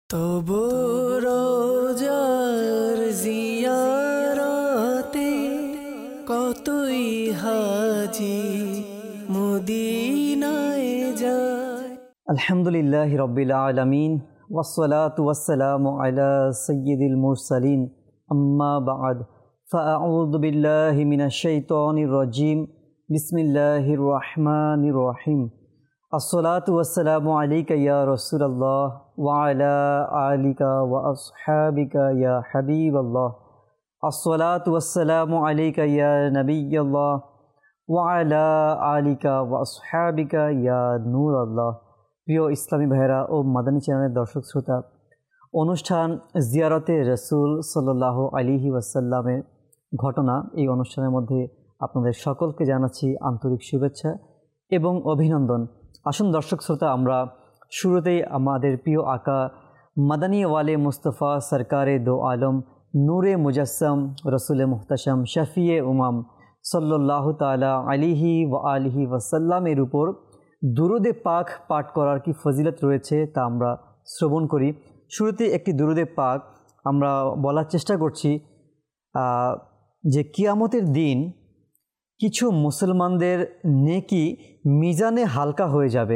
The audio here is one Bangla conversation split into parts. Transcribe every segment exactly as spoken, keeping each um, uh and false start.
তবু রোজার জিয়ারতে কতই হাজি মদিনায় যায়। আলহামদুলিল্লাহি রাব্বিল আলামিন ওয়াসসালাতু ওয়াসসালামু আলা সাইয়্যিদিল মুরসালিন আম্মা বা'দ ফাআউযু বিল্লাহি মিনাশ শাইতানির রাজীম বিসমিল্লাহির রহমানির রহিম। আসসালাতু ওয়াসসালামু আলাইকা ইয়া রাসূলুল্লাহ ওয়া আলা আলিকা ওয়া আসহাবিকা ইয়া হাবিবাল্লাহ। আসসালাতু ওয়াসসালামু আলাইকা ইয়া নাবিয়াল্লাহ ওয়া আলা আলিকা ওয়া আসহাবিকা ইয়া নূরাল্লাহ। প্রিয় ইসলামী ভাইরা ও মাদানী চ্যানেলের দর্শক শ্রোতা, অনুষ্ঠান জিয়ারতে রসুল সাল্লাল্লাহু আলাইহি ওয়াসাল্লামের ঘটনা, এই অনুষ্ঠানের মধ্যে আপনাদের সকলকে জানাচ্ছি আন্তরিক শুভেচ্ছা এবং অভিনন্দন। আসুন দর্শক শ্রোতা, আমরা শুরুতেই আমাদের প্রিয় আকা মাদানী ওয়ালে মুস্তফা সরকারে দো আলম নূরে মুজাসসাম রসুল মুহতাশম শফিয়ে উমাম সাল্লাল্লাহু তাআলা আলাইহি ওয়া আলিহি ওয়াসাল্লামের উপর দুরুদে পাক পাঠ করার কি ফজিলত রয়েছে তা আমরা শ্রবণ করি। শুরুতে একটি দুরুদে পাক আমরা বলার চেষ্টা করছি যে কিয়ামতের দিন কিছু মুসলমানদের নেকি মিজানে হালকা হয়ে যাবে।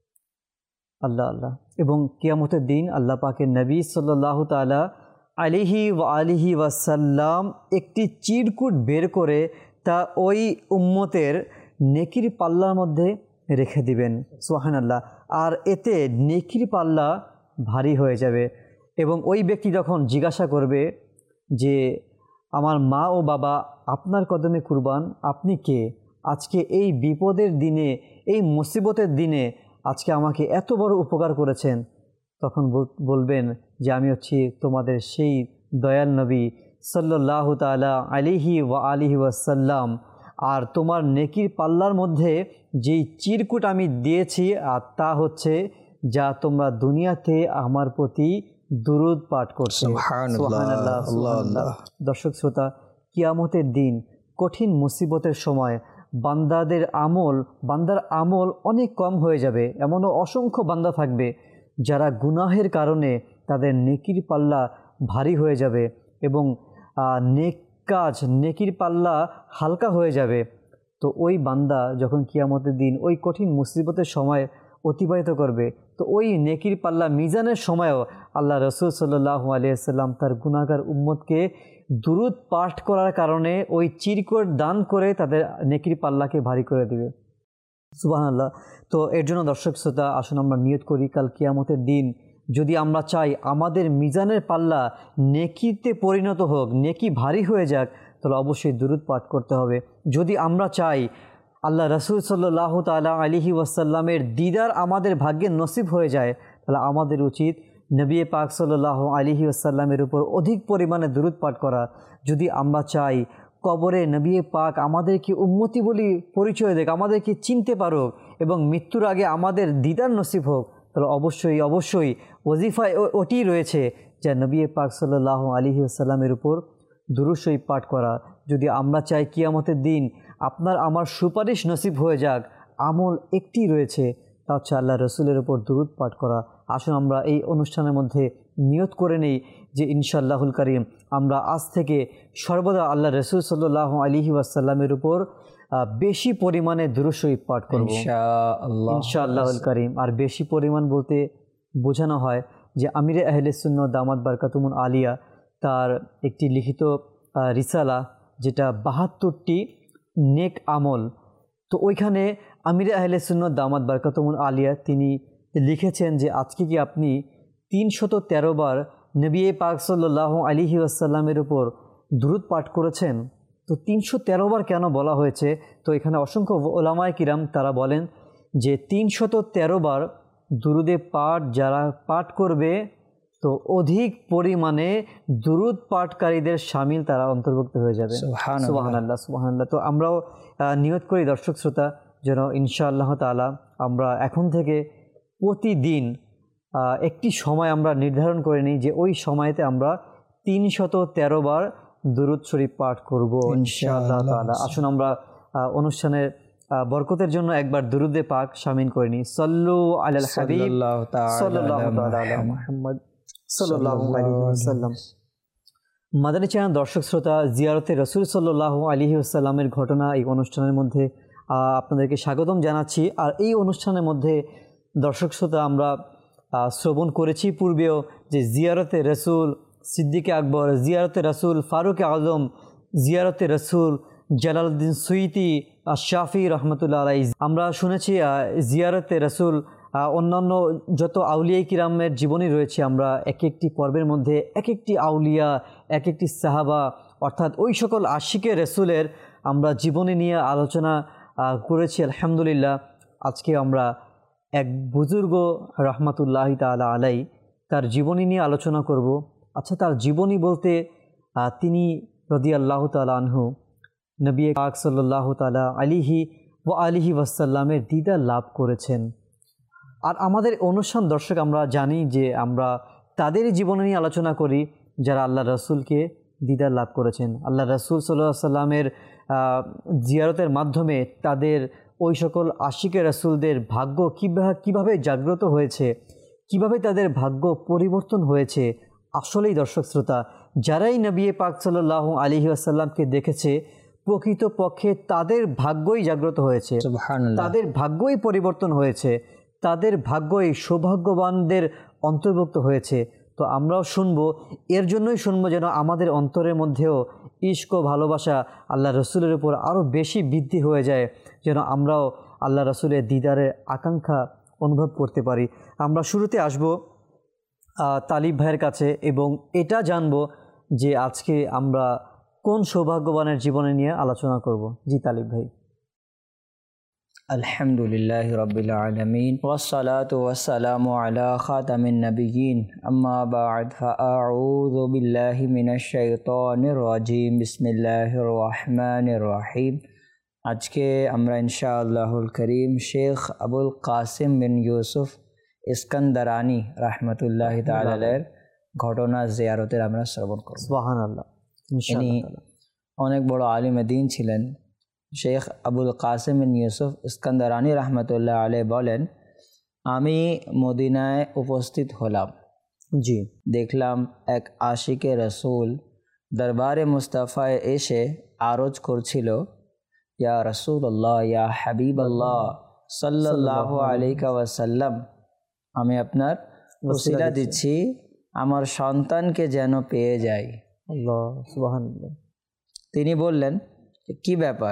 আল্লাহ আল্লাহ। এবং কিয়ামতের দিন আল্লাহ পাকের নবী সাল্লাল্লাহু তাআলা আলাইহি ওয়া আলিহি ওয়াসাল্লাম একটি চিরকুট বের করে তা ওই উম্মতের নেকির পাল্লার মধ্যে রেখে দিবেন। সুবহানাল্লাহ। আর এতে নেকির পাল্লা ভারী হয়ে যাবে এবং ওই ব্যক্তি যখন জিজ্ঞাসা করবে যে আমার মা ও বাবা আপনার কদমে কুরবান, আপনি কে? আজকে এই বিপদের দিনে, এই মুসিবতের দিনে আজকে আমাকে এত বড় উপকার করেছেন, তখন বলবেন যে আমি হচ্ছি তোমাদের সেই দয়াল নবী সাল্লাল্লাহু তাআলা আলাইহি ওয়া আলিহি ওয়াসাল্লাম। আর তোমার নেকির পাল্লার মধ্যে যেই চিরকুট আমি দিয়েছি আর তা হচ্ছে যা তোমরা দুনিয়াতে আমার প্রতি দুরুদ পাঠ করছো। সুবহানাল্লাহ সুবহানাল্লাহ। দর্শক শ্রোতা, কিয়ামতের দিন কঠিন মুসিবতের সময় বান্দাদের আমল বান্দার আমল অনেক কম হয়ে যাবে। এমনও অসংখ্য বান্দা থাকবে যারা গুনাহের কারণে তাদের নেকির পাল্লা ভারী হয়ে যাবে এবং নেক কাজ নেকির পাল্লা হালকা হয়ে যাবে। তো ওই বান্দা যখন কিয়ামতের দিন ওই কঠিন মুসিবতের সময় অতিবাহিত করবে, তো ওই নেকির পাল্লা মিজানের সময়ও আল্লাহ রসুল সাল্লাল্লাহু আলাইহি ওয়াসাল্লাম তার গুনাহগার উম্মতকে দুরুদ পাঠ করার কারণে ওই চিরকুট দান করে তাদের নেকির পাল্লাকে ভারী করে দিবে। সুবহানাল্লাহ। তো এর জন্য দর্শক শ্রোতা, আসুন আমরা নিয়ত করি কাল কিয়ামতের দিন যদি আমরা চাই আমাদের মিজানের পাল্লা নেকিতে পরিণত হোক, নেকি ভারী হয়ে যাক, তাহলে অবশ্যই দুরুদ পাঠ করতে হবে। যদি আমরা চাই আল্লাহ রসুল সাল্লাল্লাহু তাআলা আলাইহি ওয়াসাল্লামের দিদার আমাদের ভাগ্যে নসিব হয়ে যায়, তাহলে আমাদের উচিত নবী পাক সাল্লাল্লাহু আলাইহি ওয়াসাল্লামের উপর অধিক পরিমাণে দুরুদ পাঠ করা। যদি আমরা চাই কবরে নবী পাক আমাদেরকে উম্মতি বলি পরিচয় দেখ, আমাদেরকে চিনতে পারুক এবং মৃত্যুর আগে আমাদের দিদার নসিব হোক, তাহলে অবশ্যই অবশ্যই ওজিফায় ওটি রয়েছে যা নবী পাক সাল্লাল্লাহু আলাইহি ওয়াসাল্লামের উপর দুরূদ শরীফ পাঠ করা। যদি আমরা চাই কিয়ামতের দিন আপনার আমার সুপারিশ নসিব হয়ে যাক, আমল একটি রয়েছে, তা হচ্ছে আল্লাহ রসুলের উপর দুরূদ পাঠ করা। আসুন আমরা এই অনুষ্ঠানের মধ্যে নিয়ত করে নেই যে ইনশাআল্লাহুল কারীম আমরা আজ থেকে সর্বদা আল্লাহ রসুল সাল্লাল্লাহু আলাইহি ওয়াসাল্লামের উপর বেশি পরিমাণে দুরূদ শরীফ পাঠ করব ইনশাআল্লাহ ইনশাআল্লাহুল কারীম। আর বেশি পরিমাণ বলতে বোঝানো হয় যে আমিরে আহলে সুন্নাহ দামাত বারকাতুহুমুল আলিয়া তার একটি লিখিত রিসালা, যেটা বাহাত্তরটি নেক আমল। তো ওইখানে আমিরে আহলে সুন্নাহ দামাত বারকাতুহুমুল আলিয়া তিনি লিখেছেন যে আজকে কি আপনি তিনশত তেরো বার নবী পাক সাল্লাল্লাহু আলাইহি ওয়াসাল্লামের উপর দুরূদ পাঠ করেছেন? তো তিনশো তেরো বার কেন বলা হয়েছে? তো এখানে অসংখ্য ওলামায়ে কিরাম তারা বলেন যে তিনশত তেরো বার দুরুদে পাঠ যারা পাঠ করবে, তো অধিক পরিমাণে দুরুদ পাঠকারীদের শামিল তারা অন্তর্ভুক্ত হয়ে যাবে। সুবহানাল্লাহ সুবহানাল্লাহ। তো আমরাও নিয়ত করি দর্শক শ্রোতা যেন ইনশাআল্লাহ তাআলা আমরা এখন থেকে প্রতিদিন একটি সময় আমরা নির্ধারণ করে নিই যে ওই সময়তে আমরা তিনশত তেরো বার দুরুদ শরীফ পাঠ করব ইনশাআল্লাহ তাআলা। আসুন আমরা অনুষ্ঠানের বরকতের জন্য একবার দুরুদে পাক শামিল করে নিই। সাল্লু আলাল হাবিব সাল্লাল্লাহু তাআলা আলা মুহাম্মদ সাল্লাল্লাহু আলাইহি ওয়াসাল্লাম। মাদানী চ্যানেল দর্শক শ্রোতা, জিয়ারতে রসুল সাল্লাল্লাহু আলাইহি ওয়াসাল্লামের ঘটনা এই অনুষ্ঠানের মধ্যে আপনাদেরকে স্বাগতম জানাচ্ছি। আর এই অনুষ্ঠানের মধ্যে দর্শক শ্রোতা আমরা শ্রবণ করেছি পূর্বেও যে জিয়ারতে রসুল সিদ্দিকে আকবর, জিয়ারতে রসুল ফারুক আজম, জিয়ারতে রসুল জালালউদ্দিন সুয়ুতি শাফি রহমতুল্লাহ আলাইহি। আমরা শুনেছি জিয়ারতে রসুল অন্যান্য যত আউলিয়া কিরামের জীবনী রয়েছে, আমরা এক একটি পর্বের মধ্যে এক একটি আউলিয়া, এক একটি সাহাবা অর্থাৎ ওই সকল আশিকে রসুলের আমরা জীবনী নিয়ে আলোচনা করেছি। আলহামদুলিল্লাহ, আজকে আমরা এক বুজুর্গ রহমতুল্লাহি তাআলা আলাই তার জীবনী নিয়ে আলোচনা করব। আচ্ছা, তার জীবনী বলতে তিনি রাদিয়াল্লাহু তাআলা আনহু নবী পাক সাল্লাল্লাহু তাআলা আলাইহি ওয়া আলিহি ওয়াসাল্লামের দিদার লাভ করেছেন। আর আমাদের অনুষ্ঠান দর্শক আমরা জানি যে আমরা তাদেরই জীবনী নিয়ে আলোচনা করি যারা আল্লাহ রসুলকে দিদার লাভ করেছেন। আল্লাহ রসুল সাল্লাল্লাহু আলাইহি ওয়াসাল্লামের জিয়ারতের মাধ্যমে তাদের ওই সকল আশিকে রসুলদের ভাগ্য কীভাবে কীভাবে জাগ্রত হয়েছে, কিভাবে তাদের ভাগ্য পরিবর্তন হয়েছে। আসলেই দর্শক শ্রোতা, যারাই নবী পাক সাল্লাল্লাহু আলাইহি ওয়াসাল্লামকে দেখেছে প্রকৃতপক্ষে তাদের ভাগ্যই জাগ্রত হয়েছে, তাদের ভাগ্যই পরিবর্তন হয়েছে, তাদের ভাগ্যই সৌভাগ্যবানদের অন্তর্ভুক্ত হয়েছে। তো আমরাও শুনবো, এর জন্যই শুনবো যেন আমাদের অন্তরের মধ্যেও ইশক ও ভালোবাসা আল্লাহ রসুলের উপর আরও বেশি বৃদ্ধি হয়ে যায়, যেন আমরাও আল্লাহ রসুলের দিদারের আকাঙ্ক্ষা অনুভব করতে পারি। আমরা শুরুতে আসব তালিব ভাইয়ের কাছে এবং এটা জানব যে আজকে আমরা কোন সৌভাগ্যবানের জীবনে নিয়ে আলোচনা করব। জি তালিব ভাই। আলহামদুলিল্লাহি রাব্বিল আলামিন ওয়াসসালাতু ওয়াসসালামু আলা খাতামিন নাবিয়্যিন আম্মা বা'দ ফাআউযু বিল্লাহি মিনাশ শাইতানির রাজিম বিসমিল্লাহির রহমানির রহিম। আজকে আমরা ইনশাআল্লাহুল করিম শেখ আবুল কাসিম বিন ইউসুফ ইস্কান্দারানি রাহমাতুল্লাহি তাআলা আলাইহির ঘটনা জিয়ারতের আমরা শ্রবণ করব। সুবহানাল্লাহ। ইনি অনেক বড় আলিম দ্বীন ছিলেন। শেখ আবুল কাসিম বিন ইউসুফ ইস্কান্দারানি রহমতুল্লাহ আলাইহি বলেন, আমি মদিনায় উপস্থিত হলাম। জি। দেখলাম এক আশিকে রসুল দরবারে মুস্তাফায় এসে আরজ করছিল, ইয়া রাসূলুল্লাহ, ইয়া হাবিবাল্লাহ সাল্লাল্লাহু আলাইহি ওয়াসাল্লাম, আমি আপনার ওসিলা দিচ্ছি আমার সন্তানকে যেন পেয়ে যাই। আল্লাহ সুবহানাল্লাহ। তিনি বললেন, কি ব্যাপার,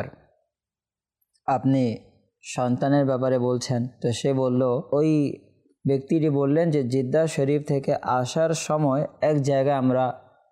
আপনি সন্তানের ব্যাপারে বলছেন? তো সে বলল, ওই ব্যক্তিটি বললেন যে জিদ্দা শরীফ থেকে আসার সময় এক জায়গায় আমরা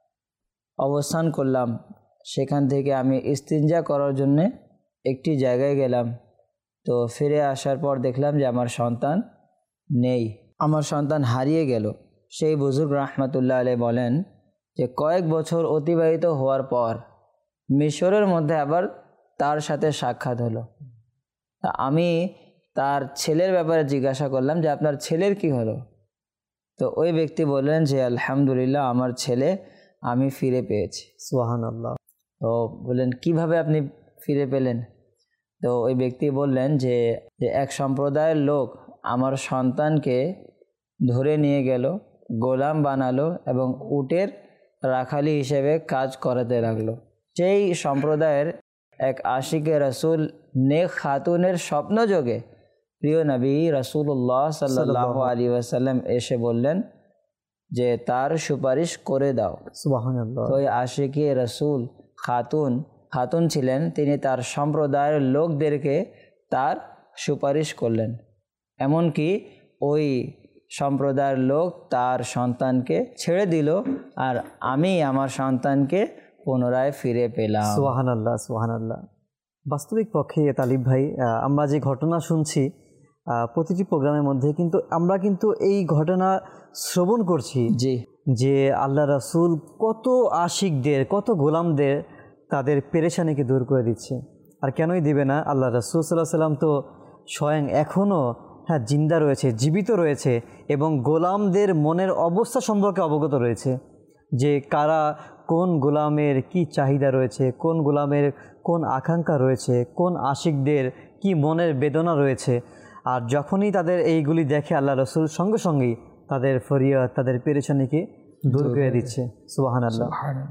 অবস্থান করলাম, সেখান থেকে আমি ইস্তিনজা করার জন্য একটি জায়গায় গেলাম। তো ফিরে আসার পর দেখলাম যে আমার সন্তান নেই, আমার সন্তান হারিয়ে গেল। সেই বুজুর্গ রহমতুল্লাহ আলাইহি বলেন যে কয়েক বছর অতিবাহিত হওয়ার পর মিশরের মধ্যে আবার তার সাথে সাক্ষাৎ হলো। তা আমি তার ছেলের ব্যাপারে জিজ্ঞাসা করলাম যে আপনার ছেলের কি হলো? তো ওই ব্যক্তি বললেন যে আলহামদুলিল্লাহ, আমার ছেলে আমি ফিরে পেয়েছি। সুবহানাল্লাহ। তো বললেন, কিভাবে আপনি ফিরে পেলেন? তো ওই ব্যক্তি বললেন যে এক সম্প্রদায়ের লোক আমার সন্তানকে ধরে নিয়ে গেল, গোলাম বানালো এবং উটের রাখালি হিসেবে কাজ করাতে লাগলো। সেই সম্প্রদায়ের এক আশিকে রসুল নেক খাতুনের স্বপ্নযোগে প্রিয় নবী রাসূলুল্লাহ সাল্লাল্লাহু আলাইহি ওয়াসাল্লাম এসে বললেন যে তার সুপারিশ করে দাও। সুবহানাল্লাহ। তো ওই আশিকে রসুল খাতুন খাতুন ছিলেন, তিনি তার সম্প্রদায়ের লোকদেরকে তার সুপারিশ করলেন। এমনকি ওই সম্প্রদায়ের লোক তার সন্তানকে ছেড়ে দিল, আর আমি আমার সন্তানকে পুনরায় ফিরে পেলাম। সুবহানাল্লাহ সুবহানাল্লাহ। বাস্তবিক পক্ষে তালিব ভাই, আমরা যে ঘটনা শুনছি প্রতিটি প্রোগ্রামের মধ্যে কিন্তু আমরা কিন্তু এই ঘটনা শ্রবণ করছি জি যে আল্লাহ রাসূল কত আশিকদের, কত গোলামদের তাদের পেরেশানিকে দূর করে দিচ্ছে। আর কেনই দিবে না, আল্লাহ রাসূল সাল্লাল্লাহু আলাইহি সাল্লাম তো স্বয়ং এখনও হ্যাঁ জিন্দা রয়েছে, জীবিত রয়েছে এবং গোলামদের মনের অবস্থা সম্পর্কে অবগত রয়েছে যে কারা কোন গোলামের কি চাহিদা রয়েছে, কোন গোলামের কোন আকাঙ্ক্ষা রয়েছে, কোন আশিকদের কি মনের বেদনা রয়েছে। আর যখনই তাদের এইগুলি দেখে আল্লাহ রসুল সঙ্গে সঙ্গেই তাদের ফরিয়াদ, তাদের পেরেশানিকে দূর করে দিচ্ছে। সুবহানাল্লাহ।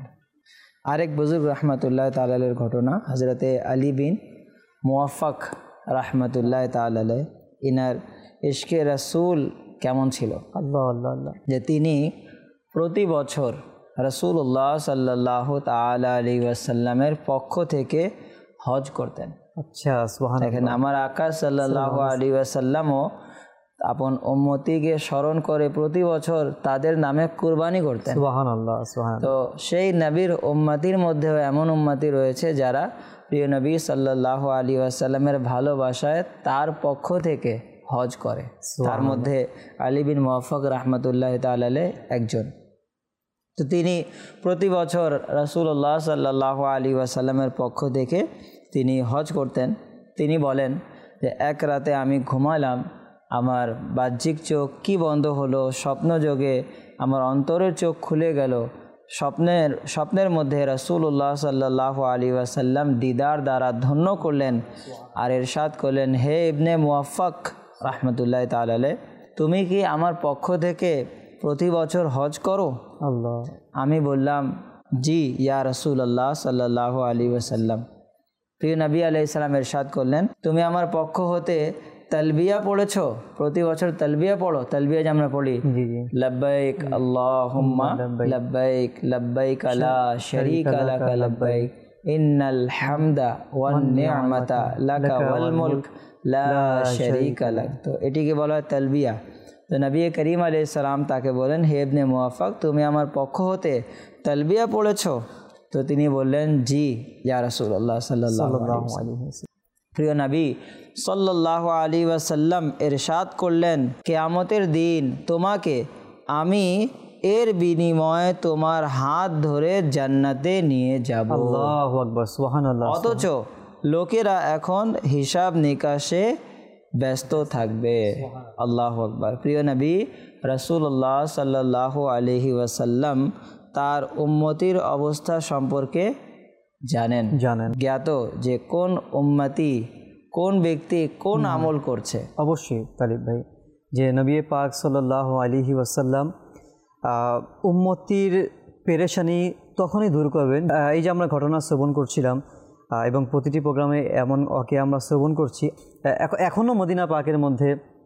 আরেক বুজুর্গ রহমতুল্লাহ তাআলার ঘটনা, হজরতে আলী বিন মুওয়াফফাক রহমতুল্লাহ তাআলা, ইনার ইশকে রাসূল কেমন ছিল, আল্লাহ আল্লাহ আল্লাহ, যে তিনি প্রতি বছর রাসূলুল্লাহ সাল্লাল্লাহু তাআলা আলাইহি ওয়াসাল্লামের পক্ষ থেকে হজ করতেন। আচ্ছা, সুবহানাল্লাহ। দেখেন, আমার আকা সাল্লাল্লাহু আলাইহি ওয়াসাল্লামও আপন উম্মতিকে স্মরণ করে প্রতি বছর তাদের নামে কুরবানি করতেন। সুবহানাল্লাহ সুবহানাল্লাহ। তো সেই নবীর উম্মতির মধ্যেও এমন উম্মতি রয়েছে যারা প্রিয় নবী সাল্লাল্লাহু আলাইহি ওয়াসাল্লামের ভালোবাসায় তার পক্ষ থেকে হজ করে। তার মধ্যে আলী বিন মুওয়াফফাক রাহমাতুল্লাহি তাআলা একজন। তো তিনি প্রতি বছর রাসূলুল্লাহ সাল্লাল্লাহু আলাইহি ওয়াসাল্লামের পক্ষ থেকে তিনি হজ করতেন। তিনি বলেন যে এক রাতে আমি ঘুমালাম, আমার বাহ্যিক চোখ কি বন্ধ হলো, স্বপ্নযোগে আমার অন্তরের চোখ খুলে গেল। স্বপ্নের স্বপ্নের মধ্যে রাসূলুল্লাহ সাল্লাল্লাহু আলাইহি ওয়াসাল্লাম দিদার দ্বারা ধন্য করলেন আর ইরশাদ করলেন, হে ইবনে মুওয়াফফাক রাহমাতুল্লাহি তাআলা আলাইহি, তুমি কি আমার পক্ষ থেকে প্রতি বছর হজ করো? আল্লাহ। আমি বললাম, জি ইয়া রাসূলুল্লাহ সাল্লাল্লাহু আলাইহি ওয়াসাল্লাম। প্রিয় নবী আলাইহিস সালাম ইরশাদ করলেন, তুমি আমার পক্ষ হতে তালবিয়া পড়েছো, প্রতি বছর তালবিয়া পড়ো। তালবিয়া যে আমরা পড়ি, লব্বাইক আল্লাহুম্মা লব্বাইক লব্বাইক লা শারীকা লাকা লব্বাইক ইন্নাল হামদা ওয়ান নি'মাতা লাকা ওয়াল মুলক লা শারীকা লাক। তো এটিকে বলা হয় তালবিয়া। তো নবী করিম আলাইহিস সালাম তাকে বলেন, হে ইবনে মুওয়াফফাক, তুমি আমার পক্ষ হতে তালবিয়া পড়েছো? তো তিনি বললেন, জি ইয়া রাসূলুল্লাহ সাল্লাল্লাহু আলাইহি ওয়াসাল্লাম। প্রিয় নবী সাল্লাল্লাহু আলাইহি ওয়াসাল্লাম ইরশাদ করলেন, কিয়ামতের দিন তোমাকে আমি এর বিনিময়ে তোমার হাত ধরে জান্নাতে নিয়ে যাব। আল্লাহু আকবার, সুবহানাল্লাহ। অথচ লোকেরা এখন হিসাব নিকাশে ব্যস্ত থাকবে। আল্লাহু আকবার। প্রিয় নবী রাসূলুল্লাহ সাল্লাল্লাহু আলাইহি ওয়াসাল্লাম তার উম্মতির অবস্থা সম্পর্কে জানেন জানেন জ্ঞাত যে কোন উম্মতি, কোন ব্যক্তি কোন আমল করছে। অবশ্যই তালিব ভাই, যে নবী পাক সাল্লাল্লাহু আলাইহি ওয়াসাল্লাম উম্মতির পেরেশানি তখনই দূর করবেন। এই যে আমরা ঘটনা শ্রবণ করছিলাম এবং প্রতিটি প্রোগ্রামে এমন ওকে আমরা শ্রবণ করছি, এখনও মদিনা পাকের মধ্যে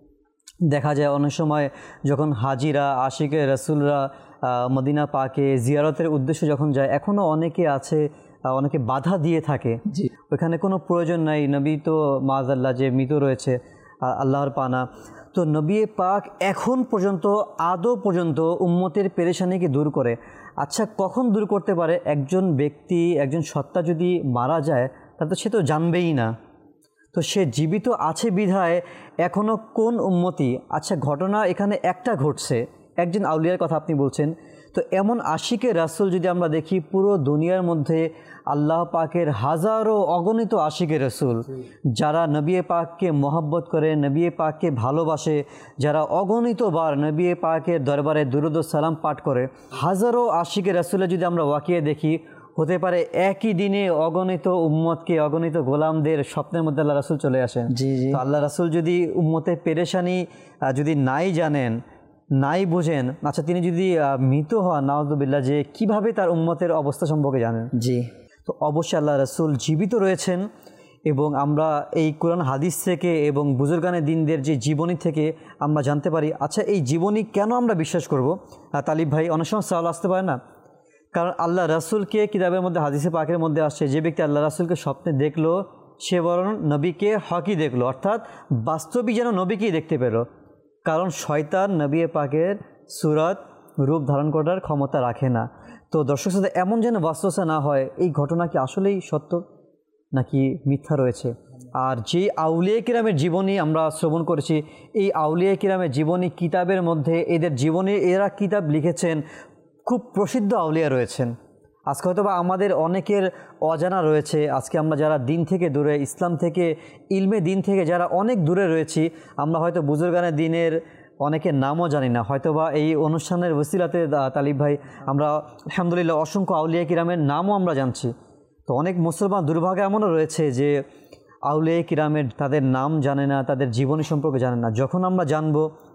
দেখা যায় অনেক সময় যখন হাজিরা, আশিকে রাসূলরা মদিনা পাকে জিয়ারতের উদ্দেশ্যে যখন যায়, এখনও অনেকে আছে, অনেকে বাধা দিয়ে থাকে। ওইখানে কোনো প্রয়োজন নাই, নবী তো মাআযাল্লাহ যে মৃত রয়েছে, আল্লাহর পানা। তো নবী পাক এখন পর্যন্ত আদৌ পর্যন্ত উম্মতের পেরেশানিকে দূর করে। আচ্ছা, কখন দূর করতে পারে? একজন ব্যক্তি, একজন সত্তা যদি মারা যায়, তাহলে তো সে তো জানবেই না। তো সে জীবিত আছে বিধায় এখনও কোন উম্মতি, আচ্ছা ঘটনা এখানে একটা ঘটছে, একজন আউলিয়ার কথা আপনি বলছেন, তো এমন আশিকে রাসূল যদি আমরা দেখি পুরো দুনিয়ার মধ্যে আল্লাহ পাকের হাজারো অগণিত আশিকে রাসূল যারা নবী পাককে মহব্বত করে, নবী পাককে ভালোবাসে, যারা অগণিতবার নবী পাকের দরবারে দুরূদ ও সালাম পাঠ করে, হাজারো আশিকে রাসূলের যদি আমরা ওয়াকিয়া দেখি, হতে পারে একই দিনে অগণিত উম্মতকে, অগণিত গোলামদের স্বপ্নের মধ্যে আল্লাহ রাসূল চলে আসেন। জি জি। তো আল্লাহ রাসূল যদি উম্মতের পেরেশানি যদি নাই জানেন, নাই বোঝেন, আচ্ছা তিনি যদি মৃত হন নাউযুবিল্লাহ, যে কিভাবে তার উম্মতের অবস্থা সম্পর্কে জানেন? জি। তো অবশ্যই আল্লাহ রাসূল জীবিত রয়েছেন এবং আমরা এই কোরআন হাদিস থেকে এবং বুজুর্গানে দিনদের যে জীবনী থেকে আমরা জানতে পারি। আচ্ছা, এই জীবনী কেন আমরা বিশ্বাস করব? তালিব ভাই, অনেক সময় সওয়াল আসতে পারে না, কারণ আল্লাহ রাসূলকে কিতাবের মধ্যে, হাদিসে পাকের মধ্যে আসছে, যে ব্যক্তি আল্লাহ রাসূলকে স্বপ্নে দেখলো সে বরং নবীকে হকই দেখলো, অর্থাৎ বাস্তবিক যেন নবীকেই দেখতে পেল। কারণ শয়তান নবী পাকের সুরত রূপ ধারণ করার ক্ষমতা রাখে না। তো দর্শক সাথে এমন যেন বাস্তবতা না হয়, এই ঘটনা কি আসলেই সত্য নাকি মিথ্যা রয়েছে? আর যে আউলিয়া কিরামের জীবনী আমরা শ্রবণ করেছি, এই আউলিয়া কিরামের জীবনী কিতাবের মধ্যে এদের জীবনী, এরা কিতাব লিখেছেন, খুব প্রসিদ্ধ আউলিয়া রয়েছেন। আজকে হয়তো বা আমাদের অনেকের অজানা রয়েছে। আজকে আমরা যারা দিন থেকে দূরে, ইসলাম থেকে, ইলমে দিন থেকে যারা অনেক দূরে রয়েছি, আমরা হয়তো বুজুর্গানের দিনের অনেকের নামও জানি না। হয়তোবা এই অনুষ্ঠানের ওসিলাতে তালিব ভাই আমরা আলহামদুলিল্লাহ অসংখ্য আউলিয়া কিরামের নামও আমরা জানছি। তো অনেক মুসলমান দুর্ভাগ্য এমনও রয়েছে যে আউলিয়া কিরামের তাদের নাম জানে না, তাদের জীবনী সম্পর্কে জানে না। যখন আমরা জানবো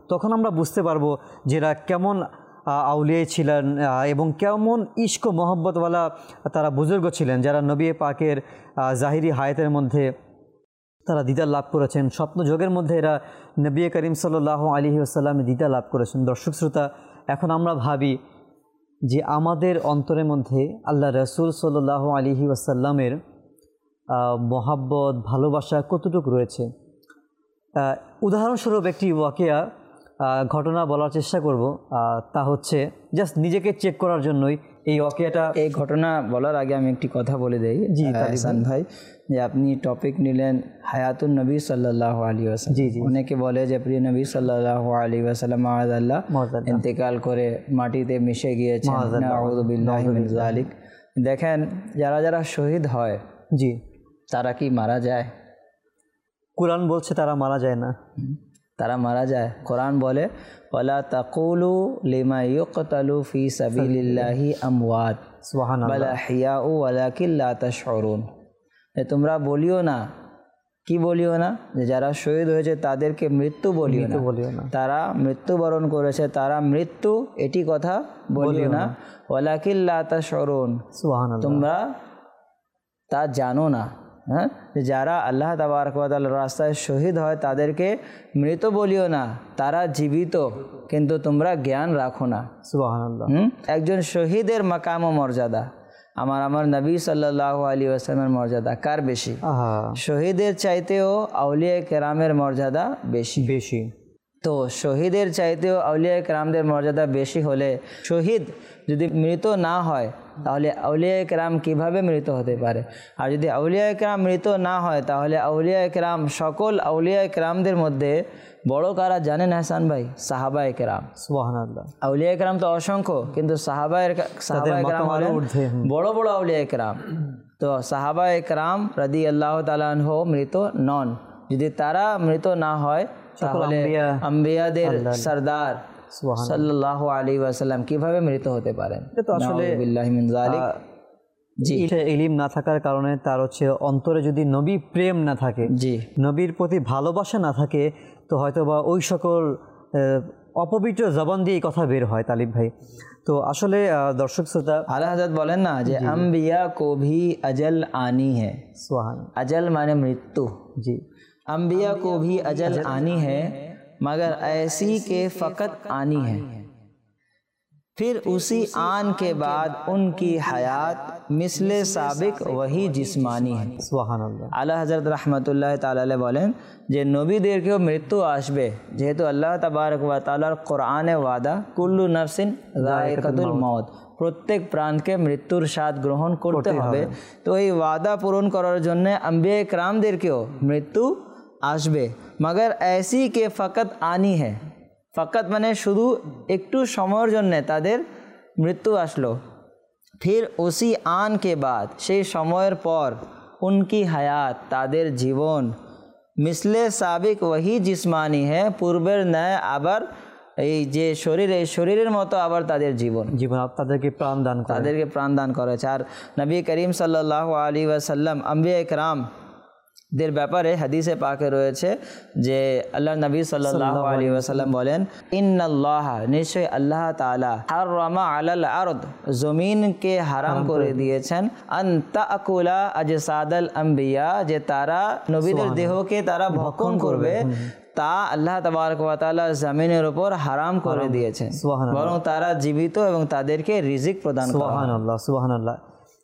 তখন আমরা বুঝতে পারবো যে এরা কেমন আউলিয়া ছিলেন এবং কেমন ইশক মোহব্বতওয়ালা তারা বুজুর্গ ছিলেন, যারা নবী পাকের জাহিরি হায়াতের মধ্যে তারা দিদার লাভ করেছেন। স্বপ্ন যোগের মধ্যে এরা নবী করিম সাল্লাল্লাহু আলাইহি ওয়াসাল্লামের দিদার লাভ করেছেন। দর্শক শ্রোতা, এখন আমরা ভাবি যে আমাদের অন্তরের মধ্যে আল্লাহ রসুল সাল্লাল্লাহু আলাইহি ওয়াসাল্লামের মহাব্বত ভালোবাসা কতটুকু রয়েছে। উদাহরণস্বরূপ একটি ওয়াকিয়া ঘটনা বলার চেষ্টা করব, তা হচ্ছে জাস্ট নিজেকে চেক করার জন্যই এই ওয়াকিয়াটা। এই ঘটনা বলার আগে আমি একটি কথা বলে দেই জি হাসান ভাই, যে আপনি টপিক নিলেন হায়াতুন নবী সাল্লাল্লাহু আলাইহি ওয়াসাল্লাম। জি জি অনেকে বলে যে প্রিয় নবী সাল্লাল্লাহু আলাইহি ওয়াসাল্লাম মাআযাল্লাহ ইন্তেকাল করে মাটিতে মিশে গিয়েছেন, নাউযু বিল্লাহি মিন যালিক। দেখেন, যারা যারা শহীদ হয় জি তারা কি মারা যায়? কুরআন বলছে তারা মারা যায় না, তারা মারা যায়। কোরআন বলে ওয়ালা তাকুলু লিমা ইউকতালু ফি সাবিলিল্লাহি আমওয়াত বাল আহইয়াউ ওয়ালাকিন লা তাশউরুন। তোমরা বলিও না, কি বলিও না, যে যারা শহীদ হয়েছে তাদেরকে মৃত্যু বলিও না, তারা মৃত্যুবরণ করেছে, তারা মৃত্যু, এটি কথা বলিও না। ওয়ালাকিন লা তাশউরুন, সুবহানাল্লাহ, তোমরা তা জানো না। হ্যাঁ, যারা আল্লাহ তাবারক ওয়া তাআলার রাস্তায় শহীদ হয় তাদেরকে মৃত বলিও না, তারা জীবিত, কিন্তু তোমরা জ্ঞান রাখো না। সুবহানাল্লাহ। হুম একজন শহীদের মাকাম ও মর্যাদা আমার আমার নবী সাল্লাল্লাহু আলাইহি ওয়াসাল্লামের মর্যাদা কার বেশি? শহীদের চাইতেও আউলিয়া কেরামের মর্যাদা বেশি বেশি তো শহীদের চাইতেও আউলিয়া কেরামদের মর্যাদা বেশি হলে, শহীদ যদি মৃত না হয় তাহলে আউলিয়া কেরাম কিভাবে মৃত হতে পারে? আর যদি আউলিয়া কেরাম মৃত না হয় তাহলে আউলিয়া কেরাম, সকল আউলিয়া কেরামদের মধ্যে বড় কারা জানেন হাসান ভাই? সাহাবায়ে কেরাম। সুবহানাল্লাহ। আউলিয়া কেরাম তো অসংখ্য, কিন্তু সাহাবায়ে সাহাবায়ে কেরাম হলেন বড় বড় আউলিয়া কেরাম। তো সাহাবায়ে কেরাম রাদিয়াল্লাহু তাআলা আনহু মৃত নন। যদি তারা মৃত না হয় তাহলে আম্বিয়াদের সরদার সাল্লাল্লাহু আলাইহি ওয়াসাল্লাম কিভাবে মৃত হতে পারেন? তো আসলে বিল্লাহি মিন যালিক। জি, ইলম না থাকার কারণে তার হচ্ছে অন্তরে যদি নবী প্রেম না থাকে, জি নবীর প্রতি ভালোবাসা না থাকে, তো হয়তো বা ওই সকল অপবিত্র জবান দিয়ে কথা বের হয়। তালিব ভাই, তো আসলে দর্শক শ্রোতা, আলা হযরত বলেন না যে আম্বিয়া কো ভি अजल आनी है। সুবহান। अजल माने मृत्यु। जी, अम्बिया को भी अजल आनी है, मगर ऐसी के फ़कत आनी है, फिर उसी आन के बाद उनकी हयात मिसले साबिक वही जिस्मानी है। सुबहानाल्लाह। आला हज़रत रहमतुल्लाह ताला अलैह बोलें जे नबीदेरकेও मृत्यु आसबे, जेहेतु अल्लाह तबारक व ताआलार कुरआने वादा कुल्लु नफ्सिन जायकातुल मौत, প্রত্যেক প্রাণকে মৃত্যুর স্বাদ গ্রহণ করতে হবে। তো এই ওয়াদা পূরণ করার জন্য আম্বিয়া কেরামদেরকেও মৃত্যু আসবে, মগর ऐसी के फ़कत आनी है। फ़कत মানে শুধু একটু সময়ের জন্য তাদের মৃত্যু আসলো, ফির উসি আন কে বাদ, সেই সময়ের পর উনকি হায়াত, তাদের জীবন, মিসলে সাবিক ওয়াহি জিসমানি হ্যাঁ, পূর্বের ন্যায় আবার এই যে শরীর, এই শরীরের মতো আবার তাদের জীবন জীবন তাদেরকে প্রাণ দান করে, তাদেরকে প্রাণ দান করেছে। আর নবী করিম সাল্লাল্লাহু আলাইহি ওয়াসাল্লাম আম্বিয়া কেরাম দের ব্যাপারে হাদিসে পাকে রয়েছে যে আল্লাহ নবী সাল্লাল্লাহু আলাইহি ওয়াসাল্লাম বলেন, ইন্নাল্লাহ, নিশ্চয় আল্লাহ তাআলা, হারামা আলাল আরদ, জমিনকে হারাম করে দিয়েছেন, আন তাকুলা আজসাদাল আম্বিয়া, যে তারা নবীদের দেহকে তারা ভক্ষণ করবে, তা আল্লাহ তাবারক ওয়া তাআলা জমিনের উপর হারাম করে দিয়েছেন, বরং তারা জীবিত এবং তাদেরকে রিজিক প্রদান করা। সুবহানাল্লাহ, সুবহানাল্লাহ।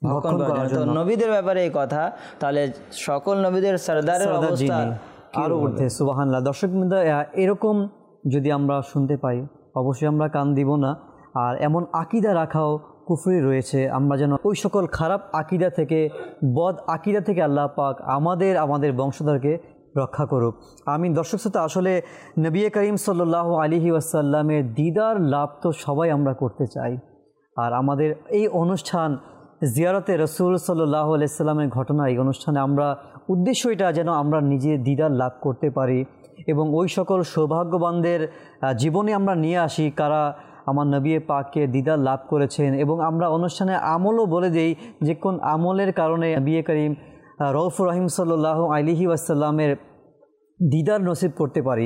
তো নবীদের ব্যাপারে এই কথা, তাহলে সকল নবীদের সরদারের অবস্থা আরো ঊর্ধ্বে। সুবহানাল্লাহ। দর্শক বৃন্দ, এরকম যদি আমরা শুনতে পাই অবশ্যই আমরা কান দিব না। আর এমন আকীদা রাখাও কুফরি রয়েছে। আমরা যেন ওই সকল খারাপ আকীদা থেকে, বদ আকীদা থেকে আল্লাহ পাক আমাদের আমাদের বংশধরকে রক্ষা করুক। আমি দর্শক শ্রোতা, আসলে নবী করিম সাল্লাল্লাহু আলাইহি ওয়াসাল্লামের দিদার লাভ তো সবাই আমরা করতে চাই। আর আমাদের এই অনুষ্ঠান জিয়ারতে রসুল সাল্লাল্লাহু আলাইহি ওয়াসাল্লামের ঘটনা, এই অনুষ্ঠানে আমরা উদ্দেশ্য এটা যেন আমরা নিজে দিদার লাভ করতে পারি এবং ওই সকল সৌভাগ্যবানদের জীবনে আমরা নিয়ে আসি কারা আমার নবী পাককে দিদার লাভ করেছেন। এবং আমরা অনুষ্ঠানে আমলও বলে দেই যে কোন আমলের কারণে নবী করিম রউফুর রহিম সাল্লাল্লাহু আলাইহি ওয়াসাল্লামের দিদার নসিব করতে পারি।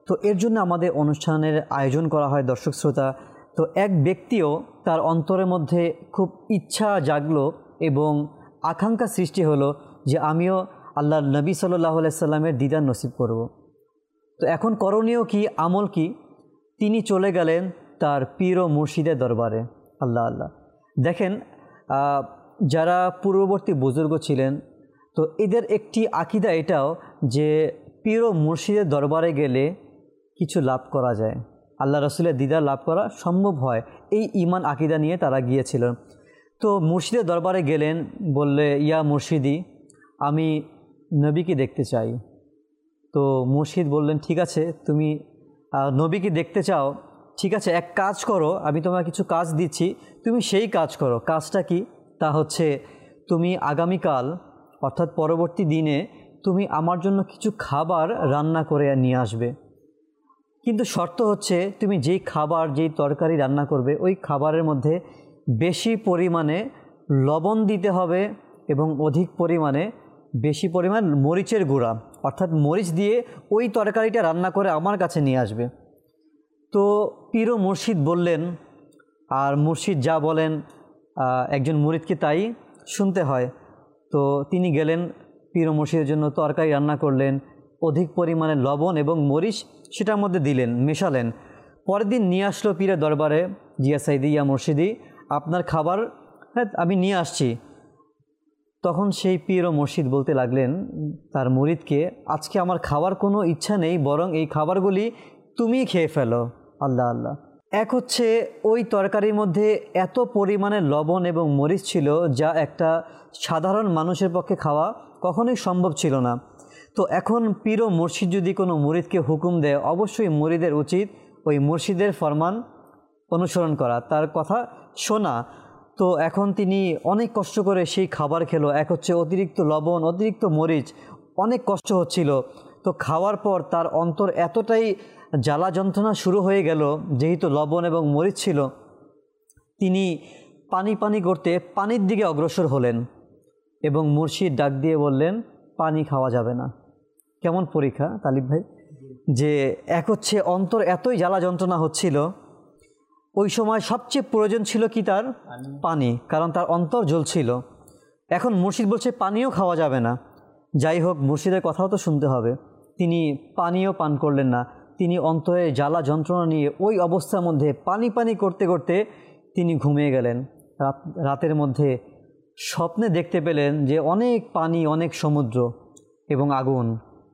তো এর জন্য আমাদের অনুষ্ঠানের আয়োজন করা হয় দর্শক শ্রোতা। তো এক ব্যক্তিও তার অন্তরের মধ্যে খুব ইচ্ছা জাগলো এবং আকাঙ্ক্ষা সৃষ্টি হলো যে আমিও আল্লাহর নবী সাল্লাল্লাহু আলাইহি সাল্লামের দিদার নসিব করব। তো এখন করণীয় কি, আমল কি? তিনি চলে গেলেন তার পীর ও মুর্শিদের দরবারে। আল্লাহ আল্লাহ, দেখেন যারা পূর্ববর্তী বুজুর্গ ছিলেন তো এদের একটি আকিদা এটাও যে পীর ও মুর্শিদের দরবারে গেলে কিছু লাভ করা যায়, আল্লাহ রসুলের দিদার লাভ করা সম্ভব হয়, এই ঈমান আকিদা নিয়ে তারা গিয়েছিলেন। তো মুর্শিদের দরবারে গেলেন, বললে ইয়া মুর্শিদি, আমি নবীকে দেখতে চাই। তো মুর্শিদ বললেন ঠিক আছে, তুমি নবীকে দেখতে চাও, ঠিক আছে এক কাজ করো, আমি তোমার কিছু কাজ দিচ্ছি, তুমি সেই কাজ করো। কাজটা কি? তা হচ্ছে তুমি আগামীকাল অর্থাৎ পরবর্তী দিনে তুমি আমার জন্য কিছু খাবার রান্না করে নিয়ে আসবে, কিন্তু শর্ত হচ্ছে তুমি যেই খাবার যেই তরকারি রান্না করবে ওই খাবারের মধ্যে বেশি পরিমাণে লবণ দিতে হবে এবং অধিক পরিমাণে বেশি পরিমাণ মরিচের গুঁড়া অর্থাৎ মরিচ দিয়ে ওই তরকারিটা রান্না করে আমার কাছে নিয়ে আসবে। তো পীর ও মুর্শিদ বললেন, আর মুর্শিদ যা বলেন একজন মুরিদকে তাই শুনতে হয়। তো তিনি গেলেন পীর ও মুর্শিদের জন্য তরকারি রান্না করলেন, অধিক পরিমাণে লবণ এবং মরিচ সেটার মধ্যে দিলেন, মেশালেন। পরের দিন নিয়ে আসলো পীরের দরবারে, জিয়া সাইদি ইয়া মুর্শিদি আপনার খাবার হ্যাঁ আমি নিয়ে আসছি। তখন সেই পীর ও মুর্শিদ বলতে লাগলেন তার মুরিদকে, আজকে আমার খাবার কোনো ইচ্ছা নেই, বরং এই খাবারগুলি তুমি খেয়ে ফেলো। আল্লাহ আল্লাহ, এক হচ্ছে ওই তরকারির মধ্যে এত পরিমাণে লবণ এবং মরিচ ছিল যা একটা সাধারণ মানুষের পক্ষে খাওয়া কখনোই সম্ভব ছিল না। তো এখন পীর ও মুর্শিদ যদি কোনো মুরিদকে হুকুম দেয়, অবশ্যই মুরিদের উচিত ওই মুর্শিদের ফরমান অনুসরণ করা, তার কথা শোনা। তো এখন তিনি অনেক কষ্ট করে সেই খাবার খেলো, এক হচ্ছে অতিরিক্ত লবণ অতিরিক্ত মরিচ, অনেক কষ্ট হচ্ছিল। তো খাওয়ার পর তার অন্তর এতটাই জ্বালা যন্ত্রণা শুরু হয়ে গেল, যেহেতু লবণ এবং মরিচ ছিল, তিনি পানি পানি করতে পানির দিকে অগ্রসর হলেন এবং মুর্শিদ ডাক দিয়ে বললেন পানি খাওয়া যাবে না। কেমন পরীক্ষা তালিব ভাই, যে এক হচ্ছে অন্তর এতই জ্বালা যন্ত্রণা হচ্ছিল, ওই সময় সবচেয়ে প্রয়োজন ছিল কি তার পানি, কারণ তার অন্তর জ্বলছিল। এখন মুর্শিদ বলছে পানিও খাওয়া যাবে না। যাই হোক, মুর্শিদের কথাও তো শুনতে হবে। তিনি পানিও পান করলেন না, তিনি অন্তরে জ্বালা যন্ত্রণা নিয়ে ওই অবস্থার মধ্যে পানি পানি করতে করতে তিনি ঘুমিয়ে গেলেন। রাত রাতের মধ্যে স্বপ্নে দেখতে পেলেন যে অনেক পানি, অনেক সমুদ্র এবং আগুন।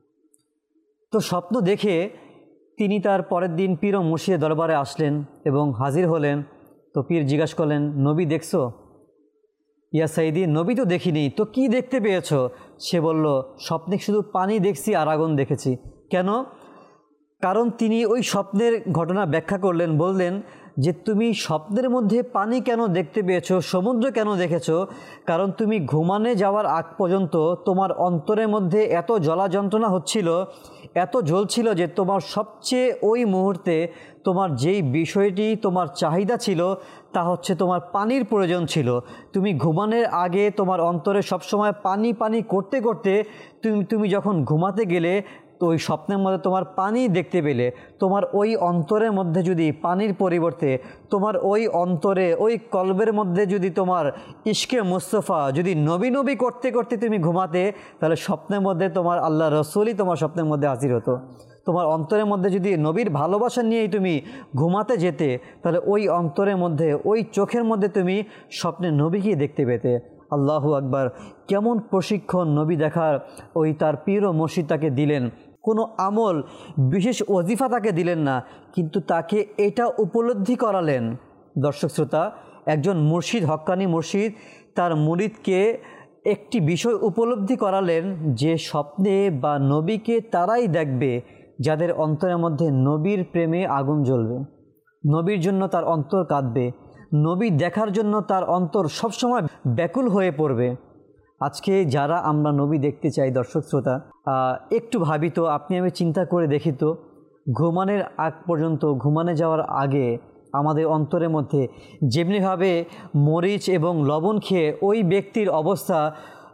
তো স্বপ্ন দেখে তিনি তার পরের দিন পীর ও মুর্শিদের দরবারে আসলেন এবং হাজির হলেন। তো পীর জিজ্ঞাসা করলেন, নবী দেখছো? ইয়া সাইদি, নবী তো দেখিনি, তো কি দেখতে পেয়েছো? সে বলল, স্বপ্নে শুধু পানি দেখছি আর আগুন দেখেছি। কেন? কারণ তিনি ওই স্বপ্নের ঘটনা ব্যাখ্যা করলেন, বললেন যে তুমি স্বপ্নের মধ্যে পানি কেন দেখতে পেয়েছো, সমুদ্র কেন দেখেছো? কারণ তুমি ঘুমানে যাওয়ার আগ পর্যন্ত তোমার অন্তরের মধ্যে এত জ্বালা যন্ত্রণা হচ্ছিল, এত জ্বলছিল যে তোমার সবচেয়ে ওই মুহূর্তে তোমার যেই বিষয়টি তোমার চাহিদা ছিল তা হচ্ছে তোমার পানির প্রয়োজন ছিল। তুমি ঘুমানোর আগে তোমার অন্তরে সবসময় পানি পানি করতে করতে তুমি তুমি যখন ঘুমাতে গেলে তো ওই স্বপ্নের মধ্যে তোমার পানি দেখতে পেলে। তোমার ওই অন্তরের মধ্যে যদি পানির পরিবর্তে তোমার ওই অন্তরে ওই কলবের মধ্যে যদি তোমার ইশকে মুস্তফা যদি নবী নবী করতে করতে তুমি ঘুমাতে, তাহলে স্বপ্নের মধ্যে তোমার আল্লাহ রসুলই তোমার স্বপ্নের মধ্যে হাজির হতো। তোমার অন্তরের মধ্যে যদি নবীর ভালোবাসা নিয়েই তুমি ঘুমাতে যেতে, তাহলে ওই অন্তরের মধ্যে ওই চোখের মধ্যে তুমি স্বপ্নে নবীকেই দেখতে পেতে। আল্লাহু আকবার, কেমন প্রশিক্ষণ নবী দেখার ওই তার পীর ও মুর্শিদ তাকে দিলেন। কোনো আমল বিশেষ ওজিফা তাকে দিলেন না, কিন্তু তাকে এটা উপলব্ধি করালেন। দর্শক শ্রোতা, একজন মুর্শিদ, হক্কানি মুর্শিদ তার মুরিদকে একটি বিষয় উপলব্ধি করালেন যে স্বপ্নে বা নবীকে তারাই দেখবে যাদের অন্তরের মধ্যে নবীর প্রেমে আগুন জ্বলবে, নবীর জন্য তার অন্তর কাঁদবে, নবী দেখার জন্য তার অন্তর সবসময় ব্যাকুল হয়ে পড়বে। আজকে যারা আমরা নবী দেখতে চাই, দর্শক শ্রোতা, একটু ভাবি তো, আপনি আমি চিন্তা করে দেখি তো, ঘুমানোর আগ পর্যন্ত, ঘুমানো যাওয়ার আগে আমাদের অন্তরের মধ্যে যেমনিভাবে মরিচ এবং লবণ খেয়ে ওই ব্যক্তির অবস্থা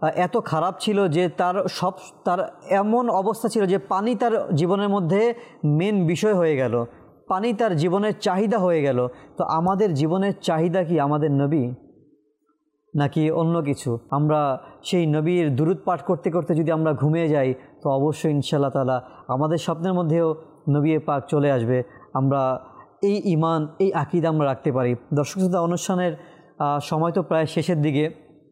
এত খারাপ ছিল যে তার সব তার এমন অবস্থা ছিল যে পানি তার জীবনের মধ্যে মেন বিষয় হয়ে গেল, পানি তার জীবনের চাহিদা হয়ে গেল। তো আমাদের জীবনের চাহিদা কি আমাদের নবী নাকি অন্য কিছু? আমরা সেই নবীর দুরূদ পাঠ করতে করতে যদি আমরা ঘুমিয়ে যাই তো অবশ্যই ইনশাআল্লাহ তাআলা আমাদের স্বপ্নের মধ্যেও নবী পাক চলে আসবে। আমরা এই ঈমান, এই আকীদা আমরা রাখতে পারি। দর্শক শ্রোতা, অনুষ্ঠানের সময় তো প্রায় শেষের দিকে।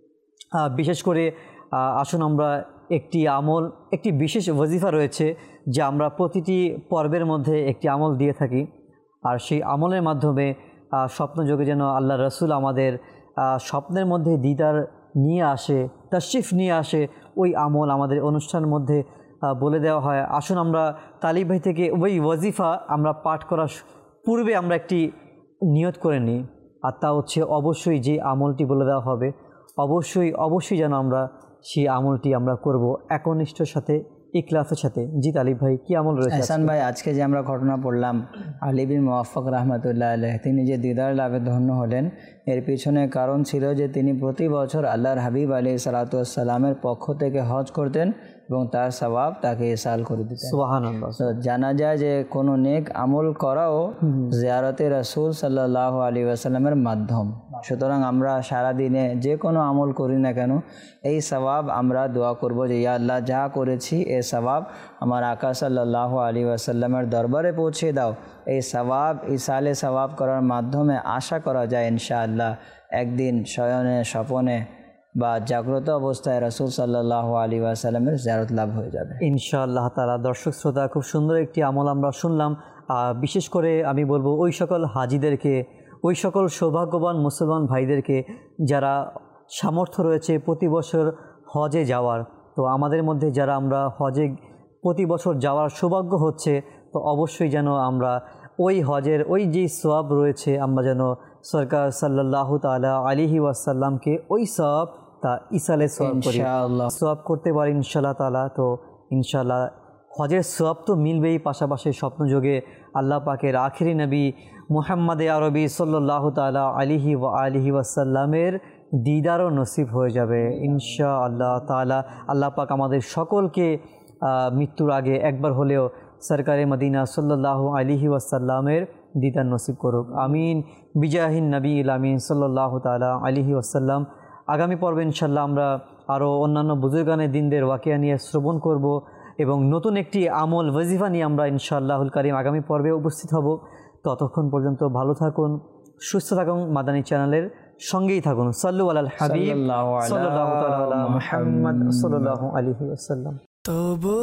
বিশেষ করে আসুন আমরা একটি আমল, একটি বিশেষ ওয়াজিফা রয়েছে যা আমরা প্রতিটি পর্বের মধ্যে একটি আমল দিয়ে থাকি। আর সেই আমলের মাধ্যমে স্বপ্নযোগে যেন আল্লাহ রসুল আমাদের স্বপ্নের মধ্যে দিদার নিয়ে আসে, তাশরিফ নিয়ে আসে, ওই আমল আমাদের অনুষ্ঠানের মধ্যে বলে দেওয়া হয়। আসুন আমরা তালিব ভাই থেকে ওই ওয়াজিফা আমরা পাঠ করার পূর্বে আমরা একটি নিয়ত করে নিই, আর তা হচ্ছে অবশ্যই যে আমলটি বলে দেওয়া হবে অবশ্যই অবশ্যই যেন আমরা সেই আমলটি আমরা করব একনিষ্ঠর সাথে, ইখলাসের সাথে। জি তালিব ভাই, কি আমল রয়েছে? হাসান ভাই, আজকে যে আমরা ঘটনা পড়লাম, আলী বিন মুওয়াফফাক রাহমাতুল্লাহ আলাইহি তিনি যে দিদার লাভে ধন্য হলেন, এর পিছনে কারণ ছিল যে তিনি প্রতি বছর আল্লাহর হাবিব আলাইহিস সালাতু ওয়াস সালামের পক্ষ থেকে হজ করতেন এবং তার সওয়াব তাকে ইসাল করে দিতেন। সুবহানাল্লাহ। তো জানা যায় যে কোনো নেক আমল করাও জিয়ারতে রাসূল সাল্লাল্লাহু আলাইহি ওয়াসাল্লামের মাধ্যম। সুতরাং আমরা সারা দিনে যে কোনো আমল করি না কেন, এই সওয়াব আমরা দোয়া করব যে ইয়া আল্লাহ, যা করেছি এই সওয়াব আমার আকা সাল্লাল্লাহু আলাইহি ওয়াসাল্লামের দরবারে পৌঁছে দাও। এই সওয়াব, ইসালে সওয়াব করার মাধ্যমে আশা করা যায় ইনশাআল্লাহ একদিন শয়নে স্বপনে বা জাগ্রত অবস্থায় রাসূল সাল্লাল্লাহু আলাইহি ওয়াসাল্লামের জিয়ারত লাভ হয়ে যাবে ইনশাআল্লাহ তাআলা। দর্শক শ্রোতা, খুব সুন্দর একটি আমল আমরা শুনলাম। বিশেষ করে আমি বলবো ওই সকল হাজিদেরকে, ওই সকল সৌভাগ্যবান মুসলমান ভাইদেরকে যারা সামর্থ্য রয়েছে প্রতি বছর হজে যাওয়ার। তো আমাদের মধ্যে যারা আমরা হজে প্রতি বছর যাওয়ার সৌভাগ্য হচ্ছে, তো অবশ্যই যেন আমরা ওই হজের ওই যে সওয়াব রয়েছে আমরা যেন সরকার সাল্লাল্লাহু তাআলা আলাইহি ওয়াসাল্লামকে ওই সওয়াব তা ইসালে সওয়াব করি, ইনশাআল্লাহ সওয়াব করতে পারি ইনশাআল্লাহ তাআলা। তো ইনশাআল্লাহ হজের সওয়াব তো মিলবেই, পাশাপাশি স্বপ্নযোগে আল্লাহ পাকের আখিরি নবী মুহাম্মদে আরবি সাল্লাল্লাহু তাআলা আলাইহি ওয়া আলিহি ওয়াসাল্লামের দিদারও নসিব হয়ে যাবে ইনশাআল্লাহ তাআলা। আল্লাহ পাক আমাদের সকলকে মৃত্যুর আগে একবার হলেও সরকারে মদিনা সাল্লাল্লাহু আলাইহি ওয়াসাল্লামের দিদার নসিব করুক, আমিন। বিজাহিন নবী আমিন সাল্লাল্লাহু তাআলা আলাইহি ওয়াসাল্লাম। আগামী পর্বে ইনশাআল্লাহ আমরা আরও অন্যান্য বুজুর্গানের দিনদের ওয়াকিয়া নিয়ে শ্রবণ করব এবং নতুন একটি আমল ওয়াজিফা নিয়ে আমরা ইনশাআল্লাহুল কারীম আগামী পর্বে উপস্থিত হব। ততক্ষণ পর্যন্ত ভালো থাকুন, সুস্থ থাকুন, মাদানী চ্যানেলের সঙ্গেই থাকুন। সাল্লু আলাল হাবিব সাল্লাল্লাহু তাআলা মুহাম্মদ সাল্লাল্লাহু আলাইহি ওয়াসাল্লাম। তবু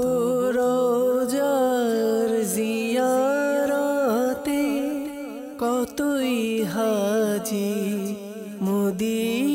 রোজার জিয়ারতে কতই হাজি মুদি